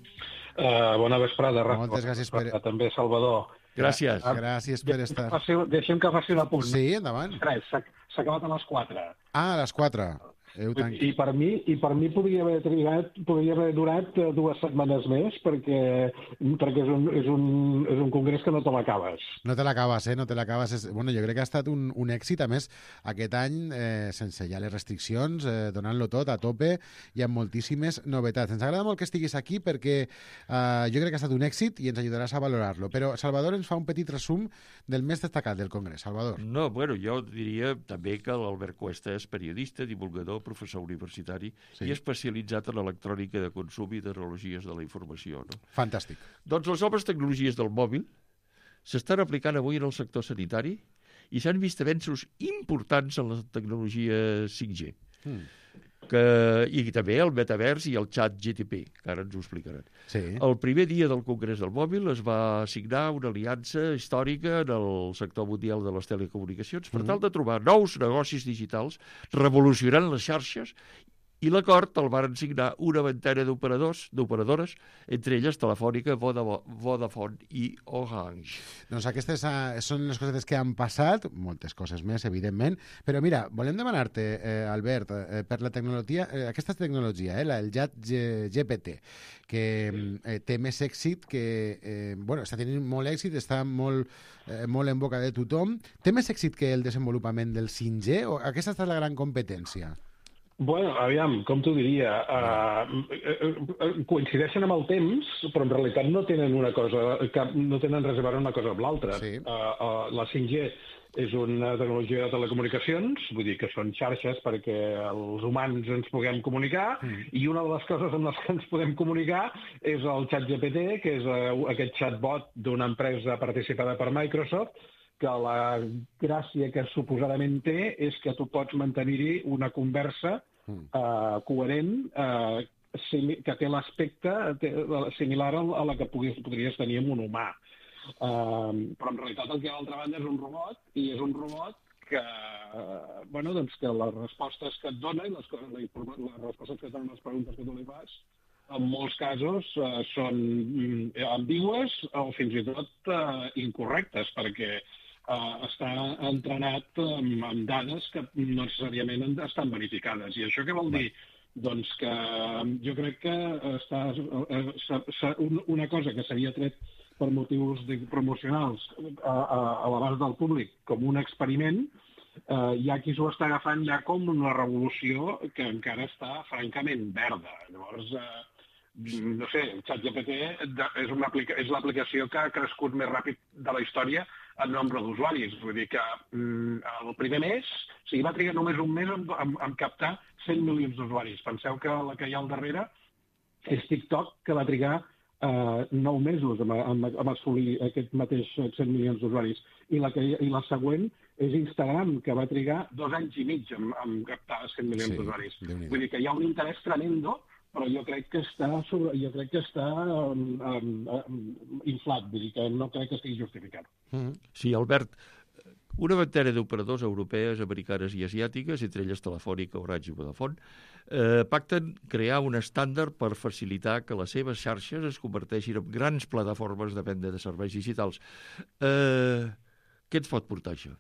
Uh, bona vesprada, Rafa. Moltes gràcies per... També, Salvador. Gràcies. Uh, gràcies per estar. Faci, deixem que faci un apunt. Sí, endavant. Res, s'ha acabat a les quatre. Ah, a les quatre. I per mi, i per mi podria haver trigat, podria haver durat dues setmanes més perquè, perquè és, un, és, un, és un congrés que no te l'acabes. No te l'acabes, eh? No te l'acabes. És... Bueno, jo crec que ha estat un, un èxit, a més, aquest any, eh, sense ja les restriccions, eh, donant-lo tot a tope i amb moltíssimes novetats. Ens agrada molt que estiguis aquí perquè eh, jo crec que ha estat un èxit i ens ajudaràs a valorar-lo. Però Salvador ens fa un petit resum del més destacat del congrés. Salvador. No, bueno, jo diria també que l'Albert Cuesta és periodista, divulgador, professor universitari sí. i especialitzat en electrònica de consum i tecnologies de la informació. No? Fantàstic. Doncs les noves tecnologies del mòbil s'estan aplicant avui en el sector sanitari i s'han vist avenços importants en la tecnologia cinc G. Mm. Que, i també el metavers i el xat G T P, que ara ens ho explicaran. Sí. El primer dia del Congrés del Mòbil es va signar una aliança històrica en el sector mundial de les telecomunicacions per mm. tal de trobar nous negocis digitals revolucionant les xarxes, i l'acord el varen signar una vintena d'operadors, d'operadores, entre elles Telefònica, Vodafone i Orange. Doncs aquestes uh, són les coses que han passat, moltes coses més, evidentment, però mira, volem demanar-te, eh, Albert, eh, per la tecnologia, eh, aquesta tecnologia, eh, el xat G P T, que eh, té més èxit, que eh, bueno, està tenint molt èxit, està molt, eh, molt en boca de tothom. Té més èxit que el desenvolupament del cinc G? O aquesta és la gran competència? Bueno, aviam, com t'ho diria, uh, coincideixen amb el temps, però en realitat no tenen una cosa, cap, no tenen res a veure una cosa amb l'altra. Sí. Uh, uh, la cinc G és una tecnologia de telecomunicacions, vull dir que són xarxes perquè els humans ens puguem comunicar, mm. i una de les coses amb les que ens podem comunicar és el xat G P T, que és uh, aquest chatbot d'una empresa participada per Microsoft, que la gràcia que suposadament té és que tu pots mantenir-hi una conversa eh, coherent eh, que té l'aspecte similar a la que podries tenir amb un humà. Eh, però en realitat el que hi ha a l'altra banda és un robot, i és un robot que, eh, bueno, doncs que les respostes que et dona i les, les respostes que et donen les preguntes que tu li fas, en molts casos eh, són ambigües o fins i tot eh, incorrectes, perquè Uh, està entrenat amb, amb dades que no necessàriament estan verificades. I això què vol dir? Doncs que jo crec que està, uh, una cosa que s'havia tret per motius promocionals a, a, a l'abast del públic com un experiment, uh, hi ha qui s'ho està agafant ja com una revolució que encara està francament verda. Llavors, uh, no sé, el xat G P T és, una aplica- és l'aplicació que ha crescut més ràpid de la història en nombre d'usuaris. Vull dir que mm, el primer mes, o sigui, va trigar només un mes en, en, en captar cent milions d'usuaris. Penseu que la que hi ha al darrere és TikTok, que va trigar eh, nou mesos en, en, en assolir aquest mateix cent milions d'usuaris. I la, que, i la següent és Instagram, que va trigar dos anys i mig en, en captar cent milions sí, d'usuaris. Vull dir que hi ha un interès tremendo, però jo crec que està, sobre, jo crec que està um, um, um, inflat, vull dir que no crec que estigui justificat. Mm-hmm. Sí, Albert, una vintena d'operadors europees, americanes i asiàtiques, entre elles Telefònica, Orange i Vodafone, eh, pacten crear un estàndard per facilitar que les seves xarxes es converteixin en grans plataformes de venda de serveis digitals. Eh, què ens pot portar això?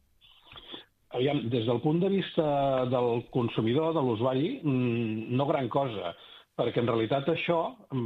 Aviam, des del punt de vista del consumidor, de l'usuari, no gran cosa. perquè en realitat això,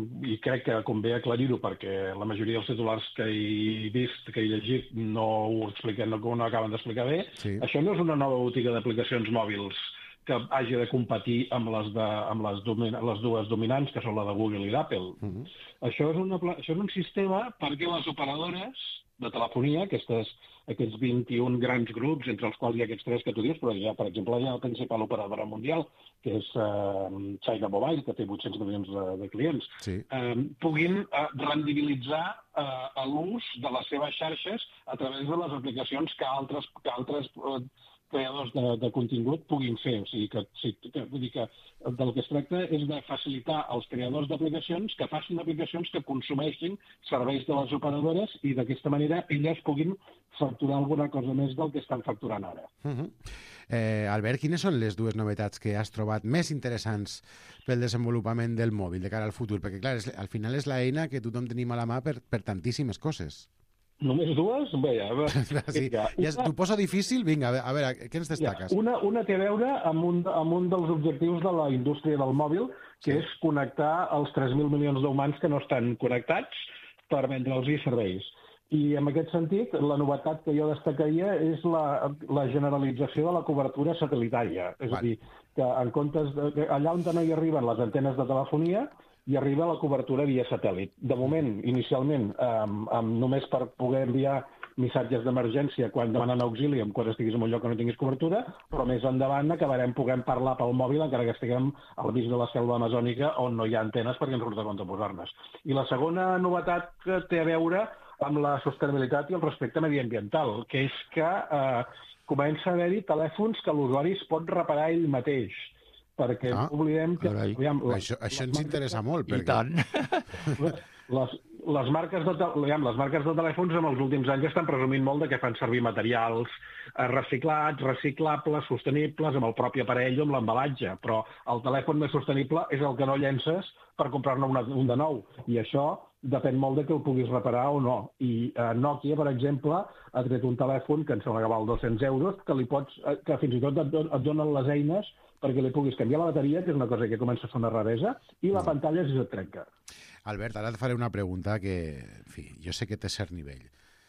i crec que convé aclarir-ho perquè la majoria dels titulars que he vist, que he llegit, no ho expliquen, no, no acaben d'explicar bé, sí. Això no és una nova botiga d'aplicacions mòbils que hagi de competir amb les, de, amb les, domin, les dues dominants, que són la de Google i d'Apple. Uh-huh. Això, és una, això és un sistema perquè les operadores de telefonia, aquestes, aquests vint-i-un grans grups, entre els quals hi ha aquests tres que tu dius, però hi ha, per exemple, hi ha la principal operadora mundial, que és uh, China Mobile, que té vuit-cents milions de, de clients, sí. eh, puguin uh, rendibilitzar uh, l'ús de les seves xarxes a través de les aplicacions que altres, que altres uh, creadors de, de contingut puguin fer. O sigui que, sí, que, vull dir que del que es tracta és de facilitar als creadors d'aplicacions que facin aplicacions que consumeixin serveis de les operadores i d'aquesta manera elles puguin facturar alguna cosa més del que estan facturant ara. Uh-huh. eh, Albert, quines són les dues novetats que has trobat més interessants pel desenvolupament del mòbil de cara al futur? Perquè, clar, és, al final és l'eina que tothom tenim a la mà per, per tantíssimes coses. Només dues? Bé, a veure, sí. ja, t'ho poso difícil? Vinga, a veure, què ens destaques? Ja, una, una té a veure amb un, amb un dels objectius de la indústria del mòbil, que sí. És connectar els tres mil milions d'humans que no estan connectats per vendre'ls serveis. I en aquest sentit, la novetat que jo destacaria és la, la generalització de la cobertura satellitària. És vale. A dir, que en comptes de, allà on no hi arriben les antenes de telefonia, i arriba la cobertura via satèl·lit. De moment, inicialment, um, um, només per poder enviar missatges d'emergència quan demanen auxili, quan estiguis en un lloc que no tinguis cobertura, però més endavant acabarem podent parlar pel mòbil encara que estiguem al mig de la selva amazònica on no hi ha antenes perquè ens surt de compte posar-nes. I la segona novetat que té a veure amb la sostenibilitat i el respecte mediambiental, que és que eh, comença a haver-hi telèfons que l'usuari es pot reparar ell mateix. Perquè ah, oblidem que... Aviam, la, això això ens marques, interessa molt. Perquè... I tant. Les, les, marques de, aviam, les marques de telèfons en els últims anys estan presumint molt de que fan servir materials reciclats, reciclables, sostenibles, amb el propi aparell o amb l'embalatge. Però el telèfon més sostenible és el que no llences per comprar-ne un de nou. I això depèn molt de que el puguis reparar o no. I eh, Nokia, per exemple, ha tret un telèfon que em sembla que val dos-cents euros, que, li pots, que fins i tot et, et donen les eines perquè li puguis canviar la bateria, que és una cosa que comença a fer una raresa, i la pantalla si se't trenca. Albert, ara et faré una pregunta que, en fi, jo sé que té cert nivell.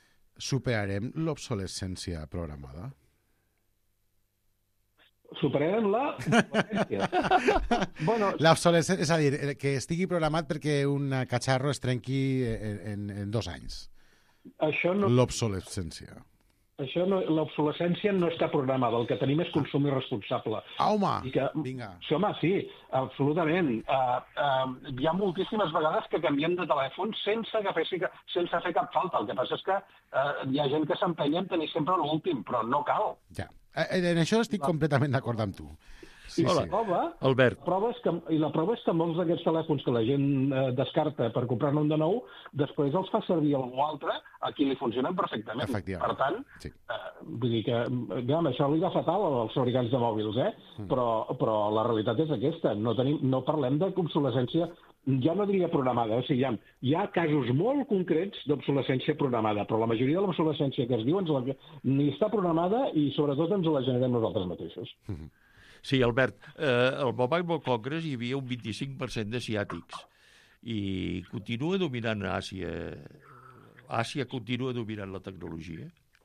Superarem l'obsolescència programada? Superarem la bueno, l'obsolescència, és a dir, que estigui programat perquè un catxarro es trenqui en, en, en dos anys. Això no... L'obsolescència. Això no, l'obsolescència no està programada, el que tenim és consum irresponsable. Ah, home, I que, vinga. Sí, home, sí, absolutament. Uh, uh, hi ha moltíssimes vegades que canviem de telèfon sense, que fessi, sense fer cap falta. El que passa és que uh, hi ha gent que s'empenya en tenir sempre l'últim, però no cal. Ja. En això estic no. completament d'acord amb tu. Sí, Hola, sí. Prova, Albert. Prova és que, I la prova és que molts d'aquests telèfons que la gent eh, descarta per comprar-ne un de nou, després els fa servir algú altre a qui li funcionen perfectament. Per tant, sí. eh, vull dir que aviam, això li va fatal als fabricants de mòbils, eh? Mm. però, però la realitat és aquesta. No, tenim, no parlem de obsolescència, jo no diria programada, o sigui, hi ha, hi ha casos molt concrets d'obsolescència programada, però la majoria de l'obsolescència que es diu ens la, ni està programada i sobretot ens la generem nosaltres mateixos. Mm-hmm. Sí, Albert, eh, al Mobile World Congress hi havia un vint-i-cinc per cent d'asiàtics i continua dominant Àsia. Àsia continua dominant la tecnologia.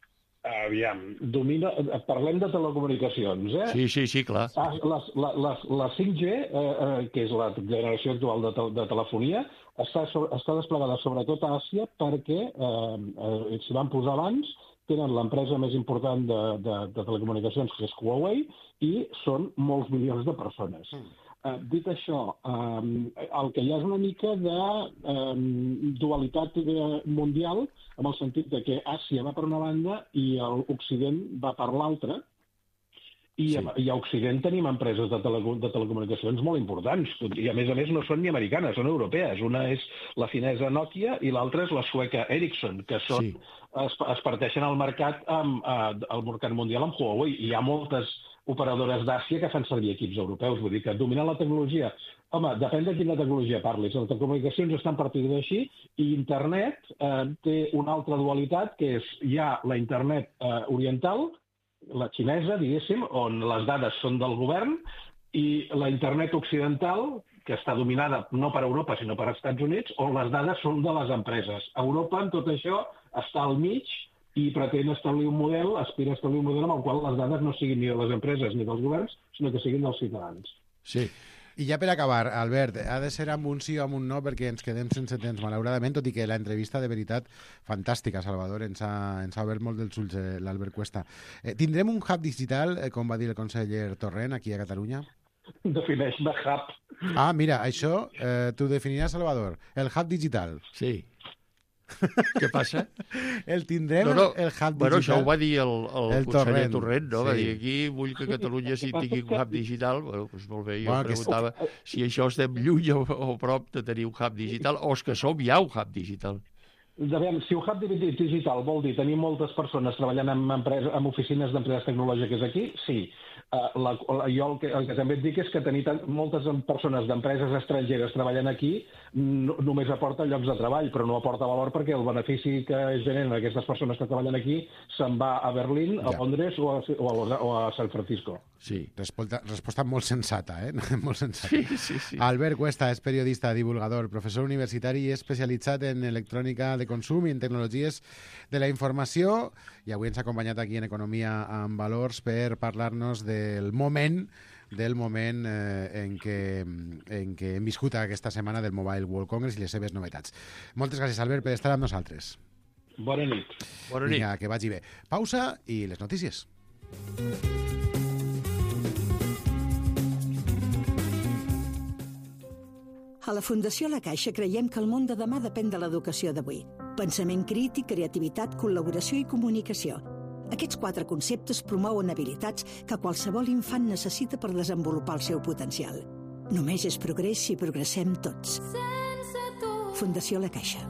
Aviam, domina... parlem de telecomunicacions, eh? Sí, sí, sí, clar. Ah, les, les, la cinc G, eh, eh, que és la generació actual de, te, de telefonia, està, sobre, està desplegada sobretot a Àsia perquè eh, eh, s'hi van posar abans, tenen l'empresa més important de, de, de telecomunicacions, que és Huawei, i són molts milions de persones. Mm. Uh, dit això, um, el que hi ha és una mica de um, dualitat mundial, en el sentit de que Àsia va per una banda i l'Occident va per l'altra, i, sí. a, i a Occident tenim empreses de, tele, de telecomunicacions molt importants, i a més a més no són ni americanes, són europees. Una és la finesa Nokia i l'altra és la sueca Ericsson, que són, sí. es, es parteixen al mercat, amb, uh, al mercat mundial amb Huawei. I hi ha moltes operadores d'Àsia que fan servir equips europeus. Vull dir que dominar la tecnologia... Home, depèn de quina tecnologia parlis. Les telecomunicacions estan partint d'així i internet eh, té una altra dualitat, que és hi ha la internet eh, oriental, la xinesa, diguéssim, on les dades són del govern, i la internet occidental, que està dominada no per Europa, sinó per Estats Units, on les dades són de les empreses. Europa, en tot això, està al mig i pretén establir un model, aspira a establir un model amb el qual les dades no siguin ni de les empreses ni dels governs, sinó que siguin dels ciutadans. Sí. I ja per acabar, Albert, ha de ser amb un sí o amb un no perquè ens quedem sense temps, malauradament, tot i que l'entrevista de veritat fantàstica, Salvador, ens ha, ens ha obert molt dels ulls eh, l'Albert Cuesta. Eh, tindrem un hub digital, eh, com va dir el conseller Torrent, aquí a Catalunya? Defineix de hub. Ah, mira, això eh, t'ho definirà, Salvador, el hub digital. Sí. Què passa? El tindrem, no, no. el hub bueno, digital. Això ho va dir el, el, el conseller Torrent, Torrent no? Sí. Va dir aquí, vull que Catalunya sí tingui un hub digital. Bueno, doncs molt bé, jo bueno, preguntava que... si això estem lluny o, o prop de tenir un hub digital, o és que som ja un hub digital. Aviam, si un hub digital vol dir tenir moltes persones treballant en, empresa, en oficines d'empreses tecnològiques aquí, sí. Uh, la, la, jo el que, el que també et dic és que tenir tant, moltes persones d'empreses estrangeres treballant aquí no, només aporta llocs de treball, però no aporta valor perquè el benefici que es generen aquestes persones que treballen aquí se'n va a Berlín, a ja. Londres o a, o, a, o a San Francisco. Sí, resposta, resposta molt sensata, eh? molt sensata. Sí, sí, sí. Albert Cuesta és periodista, divulgador, professor universitari i especialitzat en electrònica de consum i en tecnologies de la informació, i avui ens ha acompanyat aquí en Economia amb Valors per parlar-nos del moment del moment eh, en, què, en què hem viscut aquesta setmana del Mobile World Congress i les seves novetats. Moltes gràcies, Albert, per estar amb nosaltres. Bona nit. Bona nit. Vinga, que vagi bé. Pausa i les notícies. A la Fundació La Caixa creiem que el món de demà depèn de l'educació d'avui. Pensament crític, creativitat, col·laboració i comunicació. Aquests quatre conceptes promouen habilitats que qualsevol infant necessita per desenvolupar el seu potencial. Només és progrés si progressem tots. Fundació La Caixa.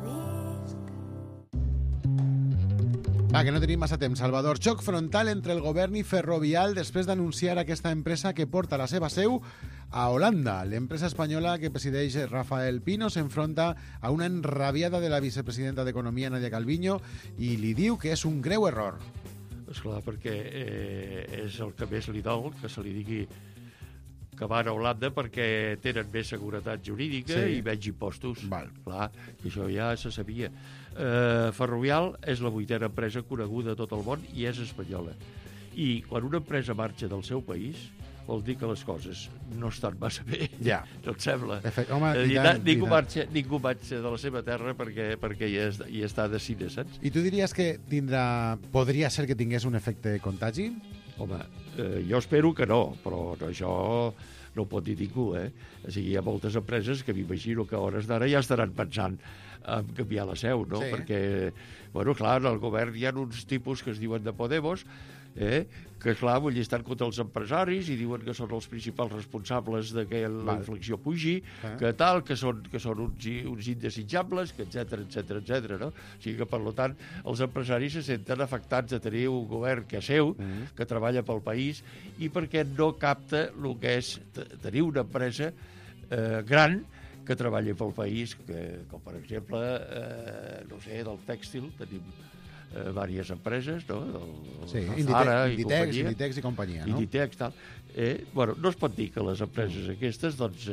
Va, que no tenim massa temps, Salvador. Xoc frontal entre el govern i Ferrovial després d'anunciar aquesta empresa que porta la seva seu a Holanda. L'empresa espanyola que presideix Rafael Pino s'enfronta a una enrabiada de la vicepresidenta d'Economia, Nadia Calviño, i li diu que és un greu error. Esclar, perquè eh, és el que més li dol, que se li digui que van a Holanda perquè tenen més seguretat jurídica sí. i menys impostos. Val. Clar, i això ja se sabia. Eh, Ferrovial és la vuitena empresa coneguda a tot el món i és espanyola. I quan una empresa marxa del seu país, vol dir que les coses no estan massa bé. Ja. No et sembla? Efe, home, dir, tant, ningú, marxa, ningú marxa de la seva terra perquè, perquè hi, és, hi està de cine, saps? I tu diries que tindrà, podria ser que tingués un efecte de contagi? Home, eh, jo espero que no, però no, això no ho pot dir ningú, eh? O sigui, hi ha moltes empreses que m'imagino que a hores d'ara ja estaran pensant en canviar la seu, no? Sí. Perquè, bueno, clar, en el govern hi ha uns tipus que es diuen de Podemos, eh? que, clar, vull dir, estan contra els empresaris i diuen que són els principals responsables de que la inflació pugi, eh? que tal, que són, que són uns, uns indesitjables, que etcètera, etcètera, etcètera, no? O sigui que, per tant, els empresaris se senten afectats de tenir un govern que és seu, mm. que treballa pel país, i perquè no capta el que és tenir una empresa eh, gran que treballa pel país, que, com per exemple, eh, no sé, del tèxtil, tenim eh, diverses empreses, no? Del, sí, Zara Inditex, i companyia. Inditex i companyia, no? Inditex, tal. Eh, bueno, no es pot dir que les empreses aquestes doncs,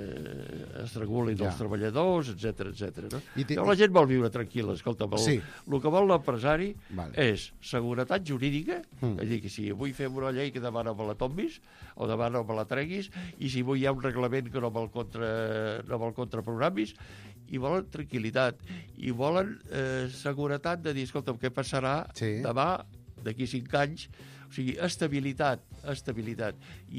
eh, es regulin ja. els treballadors, etcètera, etcètera. No? Te... La gent vol viure tranquil·la. Escolta, el, sí. el que vol l'empresari vale. és seguretat jurídica, mm. és a dir, que si avui fem una llei que demà no me la tombis, o demà no me la treguis, i si avui hi ha un reglament que no me'l contra, no me'l contraprogramis, i volen tranquil·litat, i volen eh, seguretat de dir, escolta, què passarà sí. demà, d'aquí cinc anys, o sigui, estabilitat, estabilitat.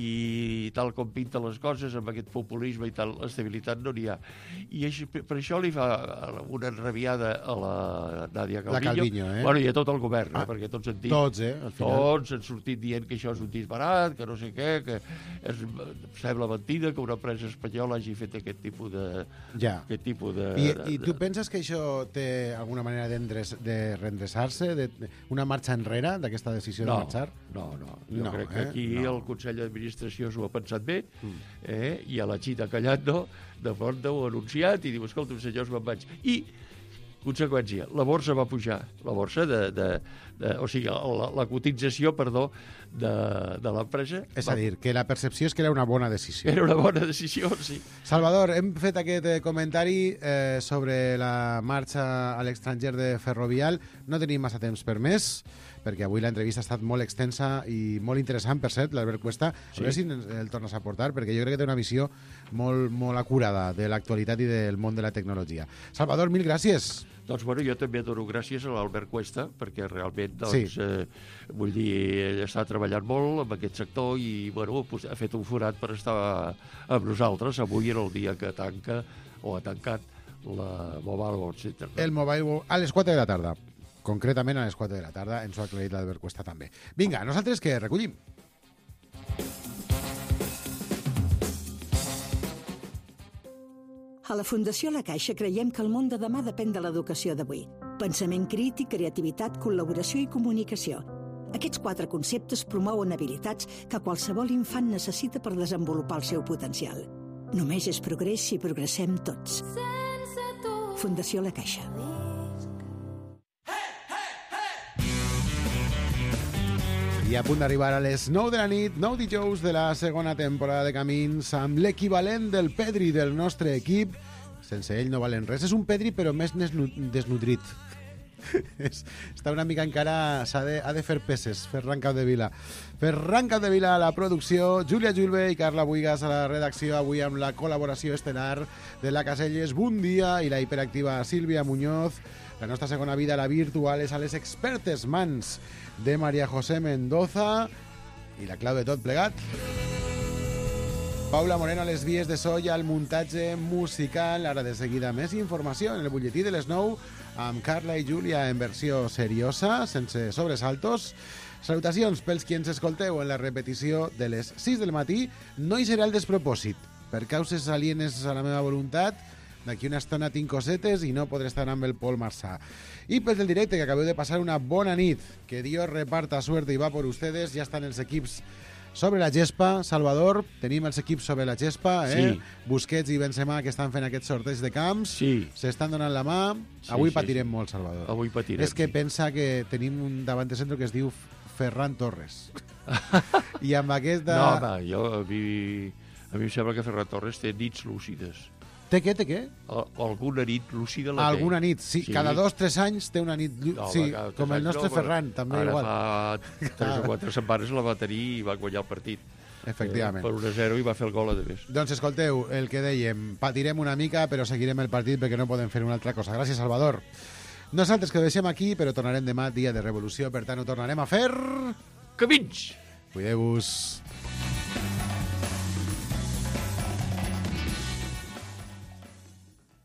I tal com pinta les coses, amb aquest populisme i tal, estabilitat no n'hi ha. I això, per això li fa una enrabiada a la Nadia Calviño. La Calviño, eh? Bueno, i a tot el govern, ah, eh? perquè tots han dit... Tots, eh? Al final. Tots han sortit dient que això és un disbarat, que no sé què, que és, sembla mentida que una empresa espanyola hagi fet aquest tipus de... Ja. Aquest tipus de... I, de, i tu penses que això té alguna manera de reendreçar-se, de, una marxa enrere d'aquesta decisió no. de marxar? No, no. Jo no, crec que aquí eh? no. el Consell d'Administració s'ho ha pensat bé, mm. eh? i a la Xita Callat, no? De fons ho ha anunciat i diu, escolta, senyors, me'n vaig. I conseqüència, la borsa va pujar, la borsa de... de, de o sigui, la, la cotització, perdó, de, de l'empresa... És a dir, que la percepció és que era una bona decisió. Era una bona decisió, sí. Salvador, hem fet aquest comentari eh, sobre la marxa a l'estranger de Ferrovial. No tenim massa temps per més, perquè avui l'entrevista ha estat molt extensa i molt interessant, per cert, l'Albert Cuesta. Sí. A veure si el tornes a portar, perquè jo crec que té una visió molt, molt acurada de l'actualitat i del món de la tecnologia. Salvador, mil gràcies. Doncs, bueno, jo també dono gràcies a l'Albert Cuesta, perquè realment, doncs, sí. eh, vull dir, ell està treballant molt en aquest sector i, bueno, pues, ha fet un forat per estar amb nosaltres. Avui era el dia que tanca, o ha tancat, la Mobile World Center. El Mobile World, a les quatre de la tarda. Concretament a les quatre de la tarda, ens ho ha aclarit l'Albert Cuesta també. Vinga, nosaltres què recollim? A la Fundació La Caixa creiem que el món de demà depèn de l'educació d'avui. Pensament crític, creativitat, col·laboració i comunicació. Aquests quatre conceptes promouen habilitats que qualsevol infant necessita per desenvolupar el seu potencial. Només és progrés si progressem tots. Fundació La Caixa. I a punt d'arribar a les nou de la nit, nou dijous de la segona temporada de Camins, amb l'equivalent del Pedri del nostre equip. Sense ell no valen res. És un Pedri, però més desnutrit. Està una mica encara... Ha de, ha de fer peces, Ferran Capdevila. Ferran Capdevila a la producció, Júlia Julve i Carla Buigas a la redacció, avui amb la col·laboració estel·lar de la Caselles Bundia i la hiperactiva Sílvia Muñoz. La nostra segona vida, la virtual, és a les expertes mans de María José Mendoza i la clau de tot plegat. Paula Moreno a les vies de so i al muntatge musical. Ara de seguida més informació en el butlletí de les nou amb Carla i Júlia en versió seriosa, sense sobresaltos. Salutacions pels qui ens escolteu en la repetició de les sis del matí. No hi serà el despropòsit. Per causes alienes a la meva voluntat, d'aquí una estona tinc cosetes i no podré estar amb el Pol Marçà. I pels del directe, que acabeu de passar una bona nit. Que Dios reparta suerte y va por ustedes. Ja estan els equips sobre la gespa. Salvador, tenim els equips sobre la gespa, eh? Sí. Busquets i Benzema, que estan fent aquest sorteig de camps. Sí. S'estan donant la mà. Sí, Avui sí, patirem sí. molt, Salvador. Avui patirem. És que pensa que tenim un davant de centre que es diu Ferran Torres. I amb aquesta... No, home, jo, a mi, a mi em sembla que Ferran Torres té nits lúcides. Té què, té què? Alguna nit lúcida la té. Alguna nit, sí. sí. Cada dos, tres anys té una nit lúcida. No, sí, com el nostre no, Ferran, també ara igual. Ara fa tres o quatre setmanes la va tenir i va guanyar el partit. Efectivament. Eh, per un a zero i va fer el gol a més. Doncs escolteu, el que dèiem, patirem una mica, però seguirem el partit perquè no podem fer una altra cosa. Gràcies, Salvador. Nosaltres que ho deixem aquí, però tornarem demà, dia de revolució, per tant ho tornarem a fer... Camins! Cuideu-vos.